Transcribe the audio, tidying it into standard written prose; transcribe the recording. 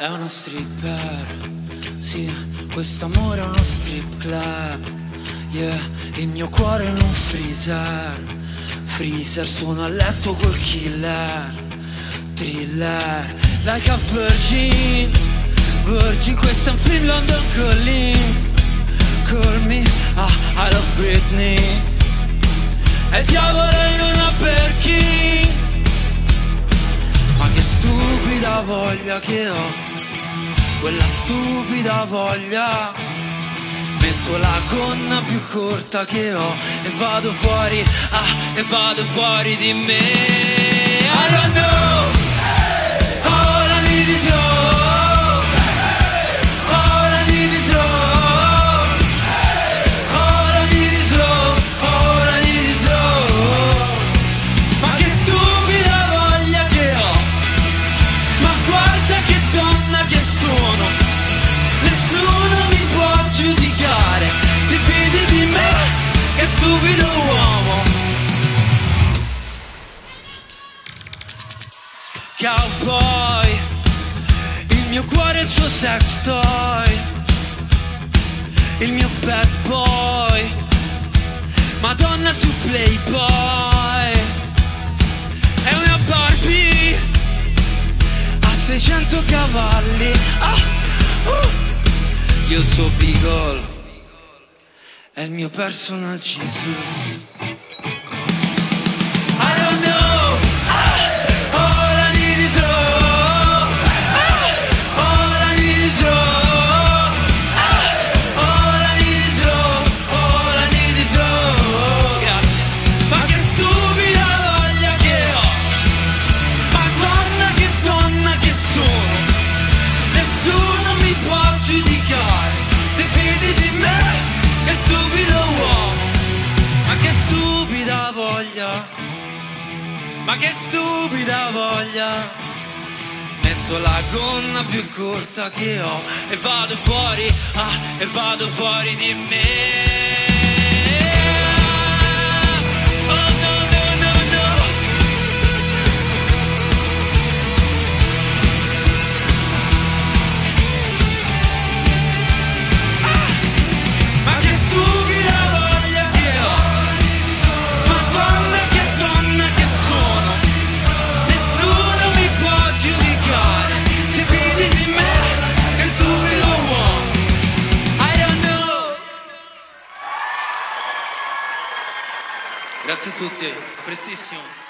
È uno stripper, sì, quest'amore è uno strip club. Yeah, il mio cuore è in un freezer. Freezer, sono a letto col killer. Thriller, like a virgin. Virgin, questo è un film London Calling. Call me, I love Britney. E il diavolo in una Birkin. Ma che stupida voglia che ho, quella stupida voglia. Metto la gonna più corta che ho e vado fuori, e vado fuori di me. I don't know, all I need is love, all I need is love, all I need is love, all I need is love. Ma che stupida voglia che ho, ma guarda che donna che sono, nessuno mi può giudicare, ti fidi di me, che stupido uomo. Cowboy, il mio cuore è il suo sex toy, il mio bad boy, Madonna su Playboy. È una Barbie a 600 cavalli, io il suo Beagle è il mio personal Jesus. I don't know, all I need is love, all I need is love, all I need is love, all I need is love. Grazie. Ma che stupida voglia che ho, ma guarda che donna che sono, nessuno mi può giudicare, ti fidi di me, che stupido uomo. Ma che stupida voglia, ma che stupida voglia. Metto la gonna più corta che ho e vado fuori, e vado fuori di me. Oh no no no no. Ma che stupida voglia che ho, ma guarda che donna che sono, nessuno mi può giudicare, ti fidi di me, che stupido uomo. I don't know. Grazie a tutti, prestissimo.